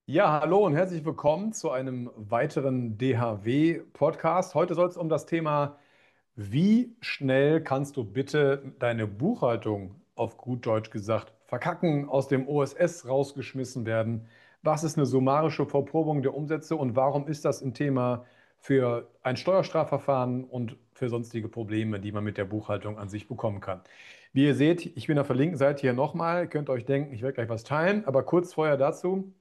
Ja, hallo und herzlich willkommen zu einem weiteren DHW-Podcast. Heute soll es um das Thema, wie schnell kannst du bitte deine Buchhaltung, auf gut Deutsch gesagt, verkacken, aus dem OSS rausgeschmissen werden? Was ist eine summarische Verprobung der Umsätze und warum ist das ein Thema für ein Steuerstrafverfahren und für sonstige Probleme, die man mit der Buchhaltung an sich bekommen kann? Wie ihr seht, ich bin auf der linken Seite hier nochmal. Ihr könnt euch denken, ich werde gleich was teilen, aber kurz vorher dazu.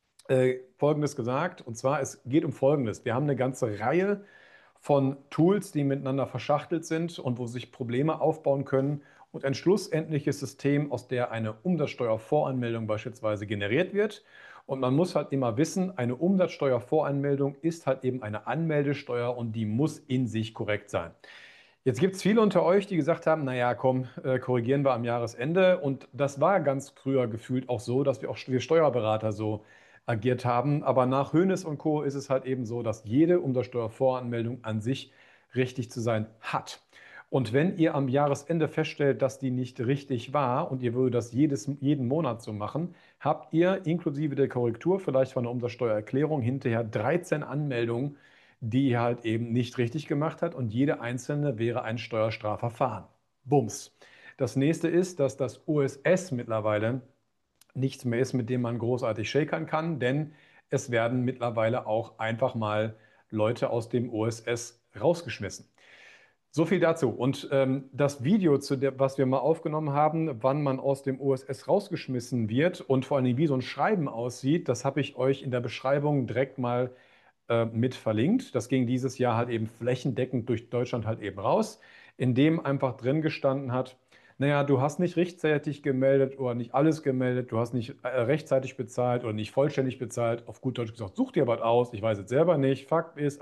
Folgendes gesagt. Und zwar, es geht um Folgendes. Wir haben eine ganze Reihe von Tools, die miteinander verschachtelt sind und wo sich Probleme aufbauen können und ein schlussendliches System, aus der eine Umsatzsteuervoranmeldung beispielsweise generiert wird. Und man muss halt immer wissen, eine Umsatzsteuervoranmeldung ist halt eben eine Anmeldesteuer und die muss in sich korrekt sein. Jetzt gibt es viele unter euch, die gesagt haben, naja, komm, korrigieren wir am Jahresende. Und das war ganz früher gefühlt auch so, dass wir Steuerberater so agiert haben. Aber nach Hoeneß und Co. ist es halt eben so, dass jede Umsatzsteuervoranmeldung an sich richtig zu sein hat. Und wenn ihr am Jahresende feststellt, dass die nicht richtig war und ihr würdet das jeden Monat so machen, habt ihr inklusive der Korrektur vielleicht von der Umsatzsteuererklärung hinterher 13 Anmeldungen, die ihr halt eben nicht richtig gemacht hat und jede einzelne wäre ein Steuerstrafverfahren. Bums. Das nächste ist, dass das OSS mittlerweile nichts mehr ist, mit dem man großartig shakern kann, denn es werden mittlerweile auch einfach mal Leute aus dem OSS rausgeschmissen. So viel dazu. Und das Video, was wir mal aufgenommen haben, wann man aus dem OSS rausgeschmissen wird und vor allem wie so ein Schreiben aussieht, das habe ich euch in der Beschreibung direkt mal mit verlinkt. Das ging dieses Jahr halt eben flächendeckend durch Deutschland halt eben raus, in dem einfach drin gestanden hat, naja, du hast nicht rechtzeitig gemeldet oder nicht alles gemeldet, du hast nicht rechtzeitig bezahlt oder nicht vollständig bezahlt. Auf gut Deutsch gesagt, such dir was aus. Ich weiß jetzt selber nicht. Fakt ist,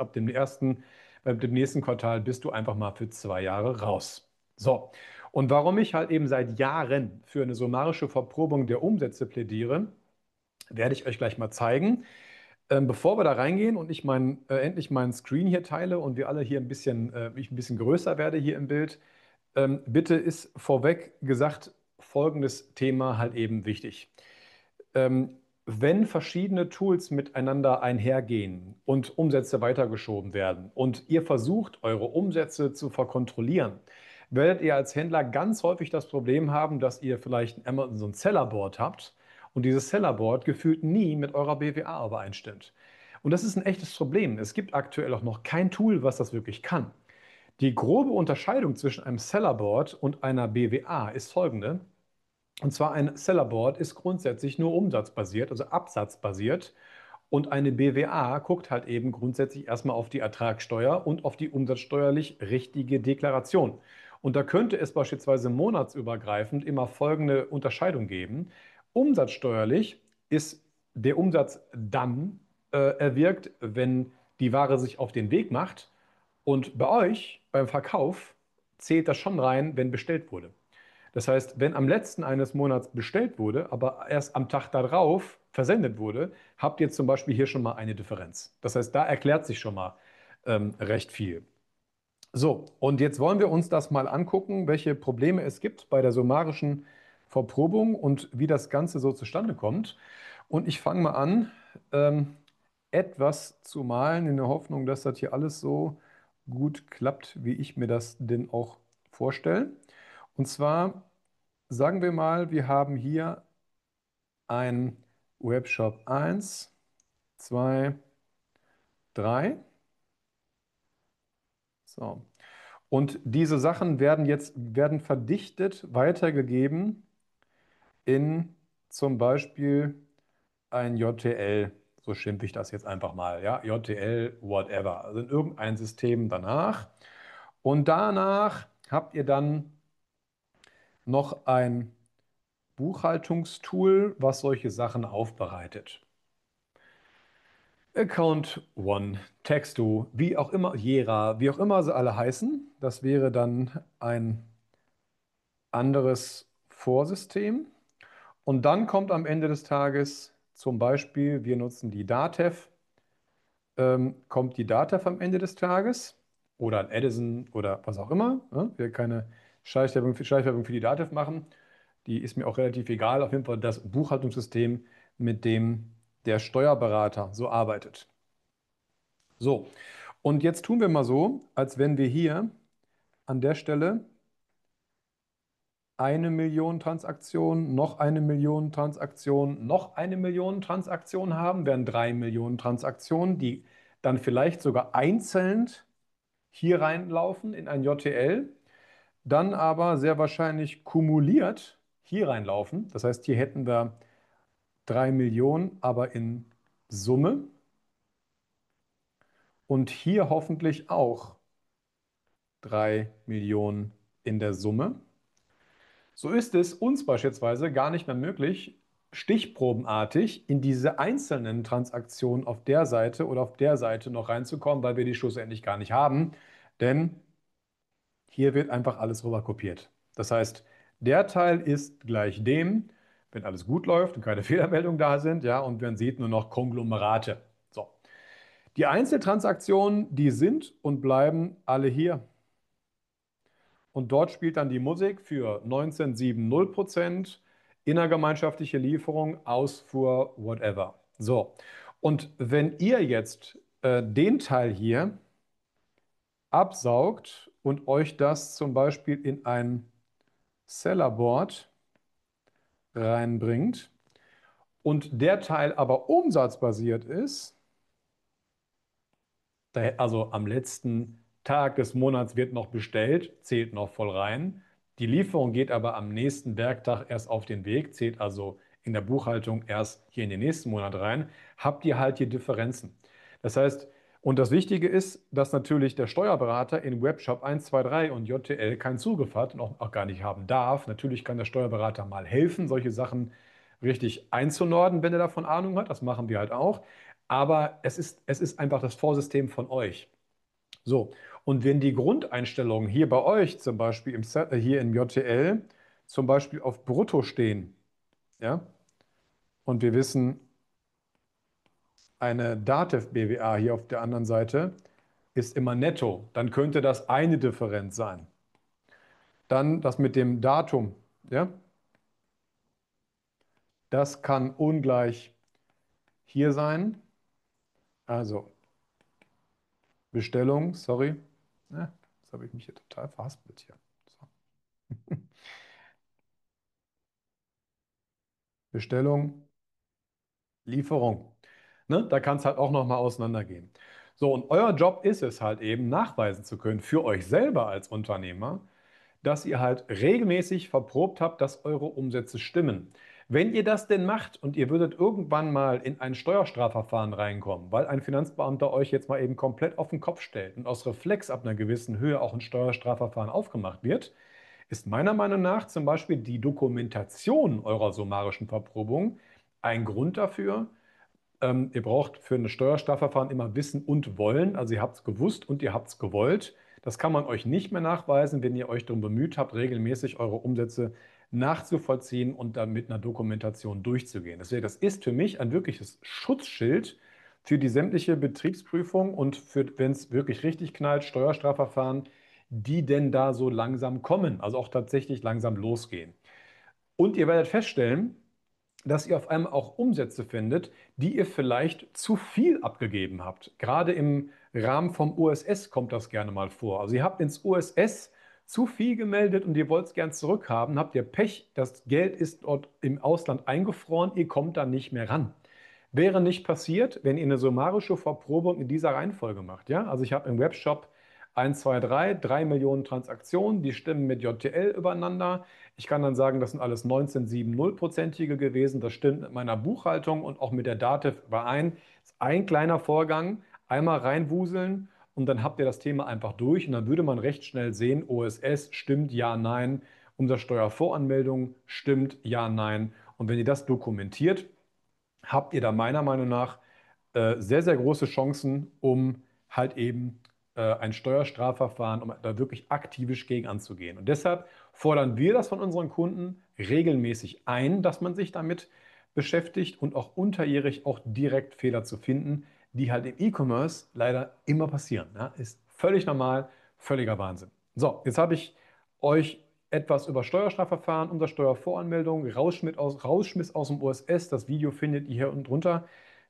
beim dem nächsten Quartal bist du einfach mal für 2 Jahre raus. So. Und warum ich halt eben seit Jahren für eine summarische Verprobung der Umsätze plädiere, werde ich euch gleich mal zeigen. Bevor wir da reingehen und endlich meinen Screen hier teile und wir alle hier ich ein bisschen größer werde hier im Bild, bitte ist vorweg gesagt folgendes Thema halt eben wichtig. Wenn verschiedene Tools miteinander einhergehen und Umsätze weitergeschoben werden und ihr versucht, eure Umsätze zu verkontrollieren, werdet ihr als Händler ganz häufig das Problem haben, dass ihr vielleicht ein Amazon Sellerboard habt und dieses Sellerboard gefühlt nie mit eurer BWA übereinstimmt. Und das ist ein echtes Problem. Es gibt aktuell auch noch kein Tool, was das wirklich kann. Die grobe Unterscheidung zwischen einem Sellerboard und einer BWA ist folgende. Und zwar ein Sellerboard ist grundsätzlich nur umsatzbasiert, also absatzbasiert. Und eine BWA guckt halt eben grundsätzlich erstmal auf die Ertragssteuer und auf die umsatzsteuerlich richtige Deklaration. Und da könnte es beispielsweise monatsübergreifend immer folgende Unterscheidung geben. Umsatzsteuerlich ist der Umsatz dann erwirkt, wenn die Ware sich auf den Weg macht. Und bei euch beim Verkauf zählt das schon rein, wenn bestellt wurde. Das heißt, wenn am letzten eines Monats bestellt wurde, aber erst am Tag darauf versendet wurde, habt ihr zum Beispiel hier schon mal eine Differenz. Das heißt, da erklärt sich schon mal recht viel. So, und jetzt wollen wir uns das mal angucken, welche Probleme es gibt bei der summarischen Verprobung und wie das Ganze so zustande kommt. Und ich fange mal an, etwas zu malen, in der Hoffnung, dass das hier alles so gut klappt, wie ich mir das denn auch vorstelle. Und zwar sagen wir mal, wir haben hier ein Webshop 1, 2, 3. So. Und diese Sachen werden verdichtet weitergegeben in zum Beispiel ein JTL. So schimpfe ich das jetzt einfach mal. Ja? JTL, whatever. Also in irgendein System danach. Und danach habt ihr dann noch ein Buchhaltungstool, was solche Sachen aufbereitet. Account One, Texto, wie auch immer, Jera, wie auch immer sie alle heißen. Das wäre dann ein anderes Vorsystem. Und dann kommt am Ende des Tages zum Beispiel, wir nutzen die Datev, kommt die Datev am Ende des Tages oder ein Edison oder was auch immer. Ne? Wir keine Schleichwerbung für die Datev machen. Die ist mir auch relativ egal. Auf jeden Fall das Buchhaltungssystem, mit dem der Steuerberater so arbeitet. So, und jetzt tun wir mal so, als wenn wir hier an der Stelle 1 Million Transaktionen, noch 1 Million Transaktionen, noch 1 Million Transaktionen haben, wären 3 Millionen Transaktionen, die dann vielleicht sogar einzeln hier reinlaufen in ein JTL, dann aber sehr wahrscheinlich kumuliert hier reinlaufen. Das heißt, hier hätten wir 3 Millionen, aber in Summe und hier hoffentlich auch 3 Millionen in der Summe. So ist es uns beispielsweise gar nicht mehr möglich, stichprobenartig in diese einzelnen Transaktionen auf der Seite oder auf der Seite noch reinzukommen, weil wir die schlussendlich gar nicht haben. Denn hier wird einfach alles rüber kopiert. Das heißt, der Teil ist gleich dem, wenn alles gut läuft und keine Fehlermeldungen da sind, ja, und man sieht nur noch Konglomerate. So. Die Einzeltransaktionen, die sind und bleiben alle hier. Und dort spielt dann die Musik für 19,70%, innergemeinschaftliche Lieferung, Ausfuhr, whatever. So, und wenn ihr jetzt den Teil hier absaugt und euch das zum Beispiel in ein Sellerboard reinbringt und der Teil aber umsatzbasiert ist, also am letzten Tag des Monats wird noch bestellt, zählt noch voll rein. Die Lieferung geht aber am nächsten Werktag erst auf den Weg, zählt also in der Buchhaltung erst hier in den nächsten Monat rein, habt ihr halt hier Differenzen. Das heißt, und das Wichtige ist, dass natürlich der Steuerberater in Webshop 1, 2, 3 und JTL keinen Zugriff hat und auch gar nicht haben darf. Natürlich kann der Steuerberater mal helfen, solche Sachen richtig einzunorden, wenn er davon Ahnung hat. Das machen wir halt auch. Aber es ist einfach das Vorsystem von euch. So, und wenn die Grundeinstellungen hier bei euch zum Beispiel hier im JTL zum Beispiel auf Brutto stehen, ja, und wir wissen, eine Datev BWA hier auf der anderen Seite ist immer netto, dann könnte das eine Differenz sein. Dann das mit dem Datum, ja, das kann ungleich hier sein. Also Bestellung, sorry. Ja, jetzt habe ich mich hier total verhaspelt hier. So. Bestellung, Lieferung. Ne? Da kann es halt auch nochmal auseinandergehen. So, und euer Job ist es halt eben, nachweisen zu können für euch selber als Unternehmer, dass ihr halt regelmäßig verprobt habt, dass eure Umsätze stimmen. Wenn ihr das denn macht und ihr würdet irgendwann mal in ein Steuerstrafverfahren reinkommen, weil ein Finanzbeamter euch jetzt mal eben komplett auf den Kopf stellt und aus Reflex ab einer gewissen Höhe auch ein Steuerstrafverfahren aufgemacht wird, ist meiner Meinung nach zum Beispiel die Dokumentation eurer summarischen Verprobung ein Grund dafür. Ihr braucht für ein Steuerstrafverfahren immer Wissen und Wollen. Also ihr habt es gewusst und ihr habt es gewollt. Das kann man euch nicht mehr nachweisen, wenn ihr euch darum bemüht habt, regelmäßig eure Umsätze nachzuvollziehen und dann mit einer Dokumentation durchzugehen. Deswegen, das ist für mich ein wirkliches Schutzschild für die sämtliche Betriebsprüfung und für, wenn es wirklich richtig knallt, Steuerstrafverfahren, die denn da so langsam kommen, also auch tatsächlich langsam losgehen. Und ihr werdet feststellen, dass ihr auf einmal auch Umsätze findet, die ihr vielleicht zu viel abgegeben habt. Gerade im Rahmen vom USS kommt das gerne mal vor. Also ihr habt ins USS zu viel gemeldet und ihr wollt es gern zurückhaben, habt ihr Pech, das Geld ist dort im Ausland eingefroren, ihr kommt da nicht mehr ran. Wäre nicht passiert, wenn ihr eine summarische Verprobung in dieser Reihenfolge macht. Ja? Also ich habe im Webshop 1, 2, 3 Millionen Transaktionen, die stimmen mit JTL übereinander. Ich kann dann sagen, das sind alles 19,70-prozentige gewesen. Das stimmt mit meiner Buchhaltung und auch mit der Datev überein. Das ist ein kleiner Vorgang, einmal reinwuseln und dann habt ihr das Thema einfach durch und dann würde man recht schnell sehen, OSS stimmt, ja, nein. Umsatzsteuervoranmeldung stimmt, ja, nein. Und wenn ihr das dokumentiert, habt ihr da meiner Meinung nach sehr, sehr große Chancen, um halt eben ein Steuerstrafverfahren, um da wirklich aktivisch gegen anzugehen. Und deshalb fordern wir das von unseren Kunden regelmäßig ein, dass man sich damit beschäftigt und auch unterjährig auch direkt Fehler zu finden, die halt im E-Commerce leider immer passieren. Ja? Ist völlig normal, völliger Wahnsinn. So, jetzt habe ich euch etwas über Steuerstrafverfahren, Umsatzsteuervoranmeldung, Rausschmiss aus dem OSS. Das Video findet ihr hier unten drunter.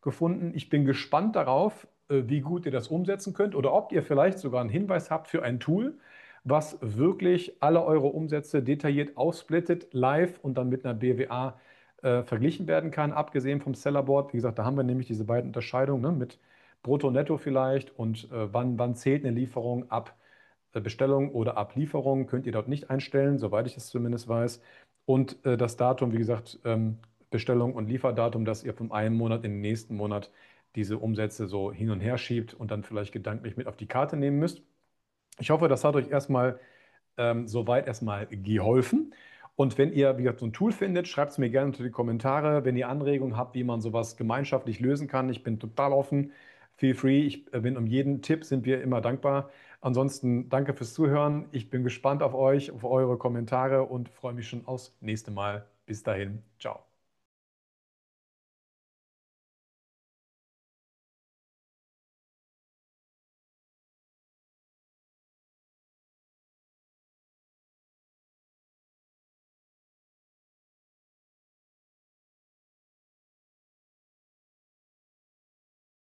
gefunden. Ich bin gespannt darauf, wie gut ihr das umsetzen könnt oder ob ihr vielleicht sogar einen Hinweis habt für ein Tool, was wirklich alle eure Umsätze detailliert aufsplittet, live und dann mit einer BWA verglichen werden kann, abgesehen vom Sellerboard. Wie gesagt, da haben wir nämlich diese beiden Unterscheidungen, ne, mit Brutto, Netto vielleicht und wann zählt eine Lieferung ab Bestellung oder ab Lieferung, könnt ihr dort nicht einstellen, soweit ich es zumindest weiß. Und das Datum, wie gesagt, Bestellung und Lieferdatum, dass ihr von einem Monat in den nächsten Monat diese Umsätze so hin und her schiebt und dann vielleicht gedanklich mit auf die Karte nehmen müsst. Ich hoffe, das hat euch erstmal soweit erstmal geholfen. Und wenn ihr, wie gesagt, so ein Tool findet, schreibt es mir gerne unter die Kommentare. Wenn ihr Anregungen habt, wie man sowas gemeinschaftlich lösen kann, ich bin total offen. Feel free. Ich bin um jeden Tipp sind wir immer dankbar. Ansonsten danke fürs Zuhören. Ich bin gespannt auf euch, auf eure Kommentare und freue mich schon aufs nächste Mal. Bis dahin. Ciao.